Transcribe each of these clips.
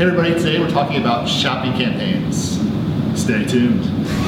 Hey everybody, today we're talking about shopping campaigns. Stay tuned.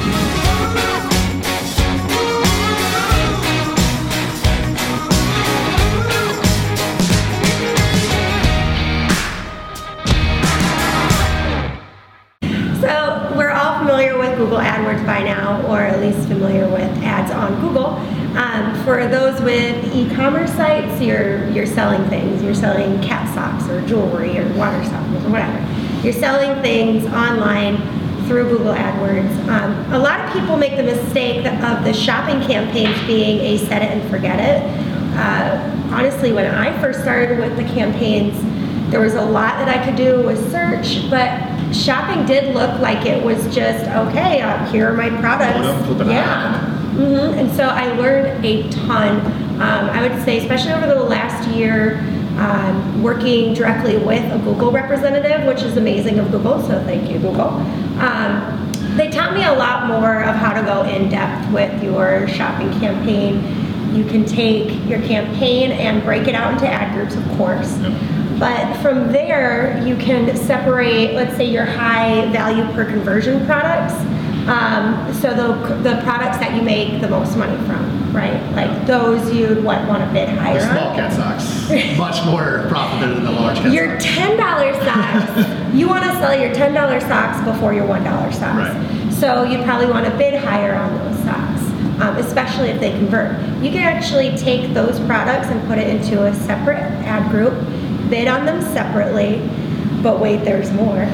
So we're all familiar with Google AdWords by now, or at least familiar with ads on Google. For those with e-commerce sites, you're selling things. You're selling cat socks or jewelry or water softeners or whatever. You're selling things online through Google AdWords. A lot of people make the mistake of the shopping campaigns being a set it and forget it. Honestly, when I first started with the campaigns, there was a lot that I could do with search, but shopping did look like it was just, okay, here are my products. Yeah. And so I learned a ton. I would say, especially over the last year, working directly with a Google representative, which is amazing of Google, so thank you, Google. They taught me a lot more of how to go in depth with your shopping campaign. You can take your campaign and break it out into ad groups, of course. But from there, you can separate, let's say, your high value per conversion products. So the products that you make the most money from, right? Like those you'd want to bid higher on. The small cat socks, much more profitable than the large cat your socks. Your $10 socks, you want to sell your $10 socks before your $1 socks. Right. So you probably want to bid higher on those socks, especially if they convert. You can actually take those products and put it into a separate ad group, bid on them separately, but wait, there's more.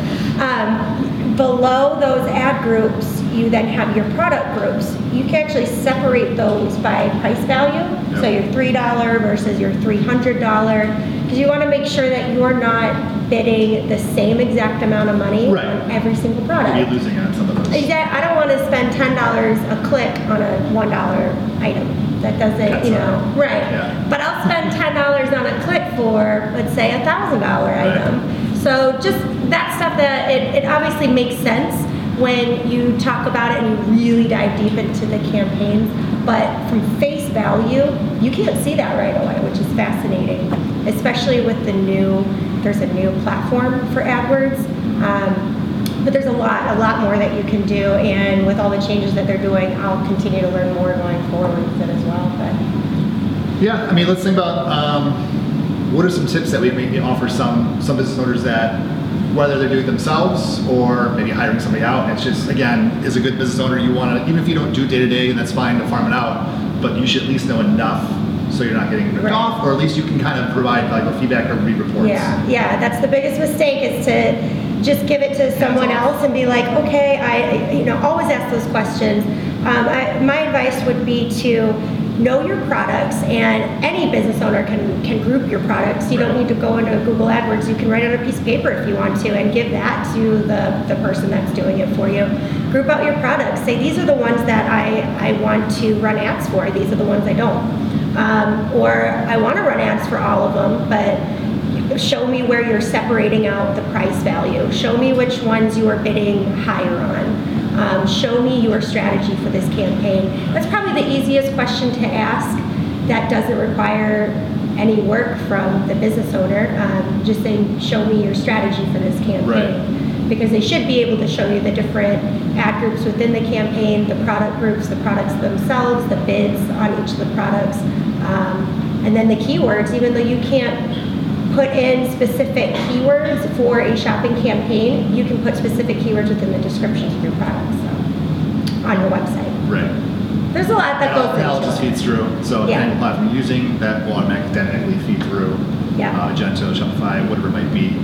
Below those ad groups, you then have your product groups. You can actually separate those by price value. Yep. So your $3 versus your $300, because you want to make sure that you're not bidding the same exact amount of money on every single product. You're losing on some of those. Exactly. I don't want to spend $10 a click on a $1 item. That doesn't, right. Yeah. But I'll spend $10 on a click for, let's say, a $1,000 item. So just that stuff that it obviously makes sense when you talk about it and you really dive deep into the campaigns. But from face value, you can't see that right away, which is fascinating, especially with there's a new platform for AdWords. But there's a lot more that you can do, and with all the changes that they're doing, I'll continue to learn more going forward with it as well. But yeah, I mean, let's think about what are some tips that we maybe offer some business owners that, whether they're doing it themselves or maybe hiring somebody out. It's just, again, as a good business owner, you want to, even if you don't do day-to-day, and that's fine to farm it out, but you should at least know enough so you're not getting ripped off, or at least you can kind of provide valuable feedback or read reports. Yeah, that's the biggest mistake, is to just give it to someone else and be like, okay, I always ask those questions. My advice would be to know your products, and any business owner can group your products. You don't need to go into Google AdWords. You can write on a piece of paper if you want to and give that to the person that's doing it for you. Group out your products. Say, these are the ones that I want to run ads for. These are the ones I don't. Or I want to run ads for all of them, but show me where you're separating out the price value. Show me which ones you are bidding higher on. Show me your strategy for this campaign. That's probably the easiest question to ask that doesn't require any work from the business owner. Just saying, show me your strategy for this campaign. Because they should be able to show you the different ad groups within the campaign, the product groups, the products themselves, the bids on each of the products, and then the keywords. Even though you can't put in specific keywords for a shopping campaign, you can put specific keywords within the descriptions of your products on your website. Right. There's a lot that goes into it. It just feeds through. So any platform you're using, that will automatically feed through. Magento, Shopify, whatever it might be.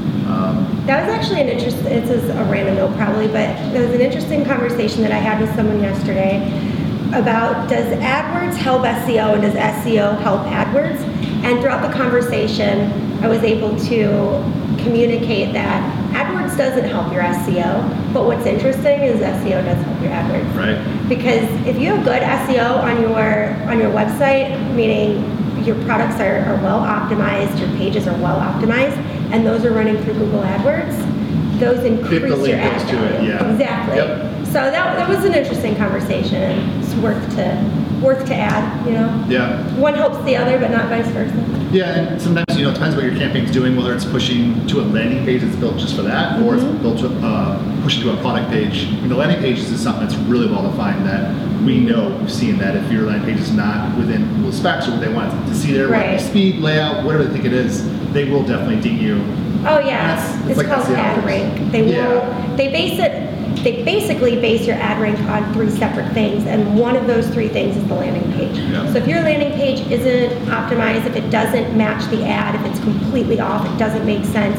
That was actually it's a random note probably, but there was an interesting conversation that I had with someone yesterday about, does AdWords help SEO and does SEO help AdWords? And throughout the conversation, I was able to communicate that AdWords doesn't help your SEO, but what's interesting is SEO does help your AdWords. Right. Because if you have good SEO on your website, meaning your products are well optimized, your pages are well optimized, and those are running through Google AdWords, those increase your ad value. Yeah. Exactly. Yep. So that was an interesting conversation, and it's worth to worth to add, you know? Yeah. One helps the other, but not vice versa. Yeah, and sometimes, you know, it depends what your campaign's doing, whether it's pushing to a landing page that's built just for that, or it's built to pushing to a product page. I mean, the landing page is something that's really well defined that we know, we've seen that if your landing page is not within Google specs or what they want to see there, whether it be speed, layout, whatever they think it is, they will definitely ding you. Oh yeah, it's like called ad rank. They will, they basically base your ad rank on 3 separate things, and one of those 3 things is the landing page. Yeah. So if your landing page isn't optimized, if it doesn't match the ad, if it's completely off, it doesn't make sense,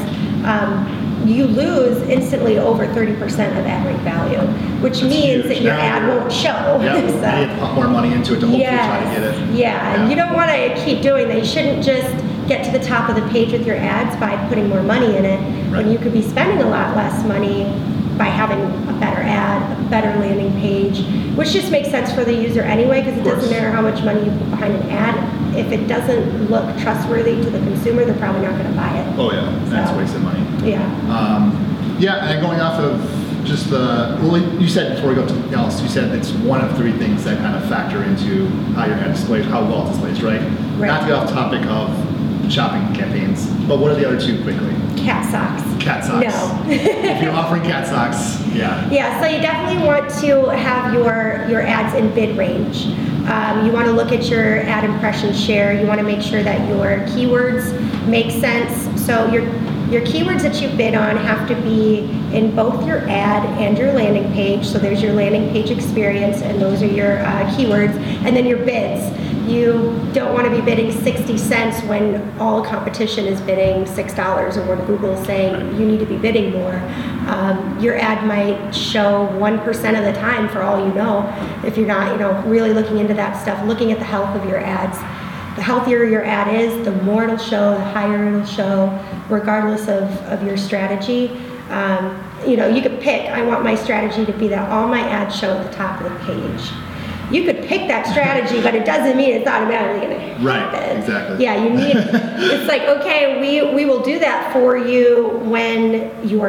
you lose instantly over 30% of ad rank value, which means that your ad won't show. Yeah, you have to put more money into it to hopefully try to get it. Yeah, and you don't want to keep doing that. You shouldn't just get to the top of the page with your ads by putting more money in it, when you could be spending a lot less money by having a better ad, a better landing page, which just makes sense for the user anyway, because it doesn't matter how much money you put behind an ad. If it doesn't look trustworthy to the consumer, they're probably not going to buy it. Oh yeah, that's wasted money. Yeah. Yeah, and then going off of just the, well, you said before we go to something else, you said it's one of 3 things that kind of factor into how your ad displays, how well it displays, right? Not to get off topic of shopping campaigns, but what are the other 2 quickly? Cat socks. Cat socks. No. If you're offering cat socks, yeah. Yeah, so you definitely want to have your ads in bid range. You want to look at your ad impression share. You want to make sure that your keywords make sense. So your keywords that you bid on have to be in both your ad and your landing page. So there's your landing page experience, and those are your keywords. And then your bids. You don't want to be bidding 60 cents when all competition is bidding $6, or when Google is saying you need to be bidding more. Your ad might show 1% of the time for all you know, if you're not, you know, really looking into that stuff, looking at the health of your ads. The healthier your ad is, the more it'll show, the higher it'll show, regardless of your strategy. You know, you could pick, I want my strategy to be that all my ads show at the top of the page. You could pick that strategy, but it doesn't mean it's automatically going to happen. Right, exactly. Yeah, you need, it's like, okay, we will do that for you when your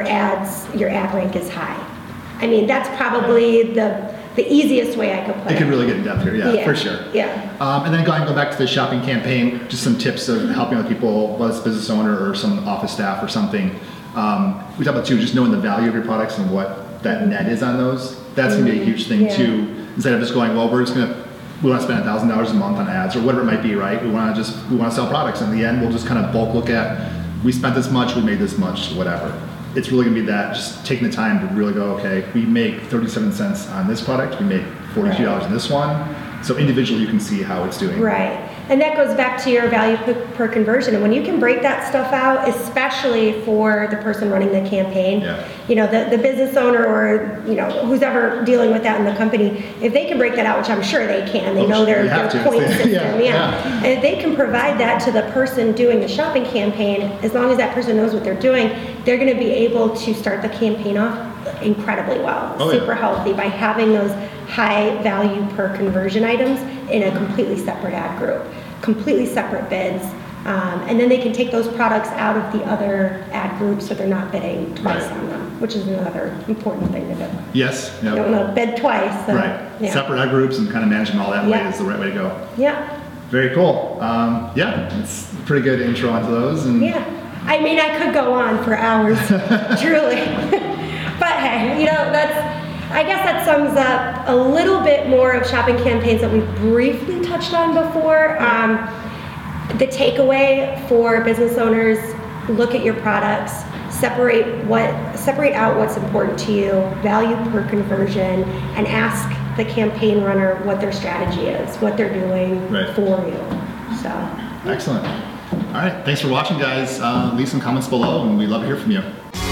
ad rank is high. I mean, that's probably the easiest way I could put it. It could really get in depth here, yeah, for sure. Yeah. And then go back to the shopping campaign, just some tips of helping other people, whether it's a business owner or some office staff or something. We talked about too, just knowing the value of your products and what that net is on those. That's going to be a huge thing too. Instead of just going, well, we want to spend $1,000 a month on ads or whatever it might be, right? We want to sell products. In the end, we'll just kind of bulk look at, we spent this much, we made this much, whatever. It's really going to be that, just taking the time to really go, okay, we make 37 cents on this product, we make $42 in this one. So individually you can see how it's doing. Right. And that goes back to your value per conversion. And when you can break that stuff out, especially for the person running the campaign, you know, the business owner or, you know, who's ever dealing with that in the company, if they can break that out, which I'm sure they can, they know their point system, and if they can provide that to the person doing the shopping campaign, as long as that person knows what they're doing, they're going to be able to start the campaign off incredibly well, super healthy, by having those high value per conversion items in a completely separate ad group, completely separate bids, and then they can take those products out of the other ad groups so they're not bidding twice on them, which is another important thing to do. Yes. You don't want to bid twice. So, Separate ad groups and kind of managing all that way is the right way to go. Yeah. Very cool. It's a pretty good intro onto those. And I mean, I could go on for hours, truly. But hey, you know, I guess that sums up a little bit more of shopping campaigns that we briefly touched on before. The takeaway for business owners: look at your products, separate out what's important to you, value per conversion, and ask the campaign runner what their strategy is, what they're doing for you. So excellent. All right, thanks for watching, guys. Leave some comments below, and we'd love to hear from you.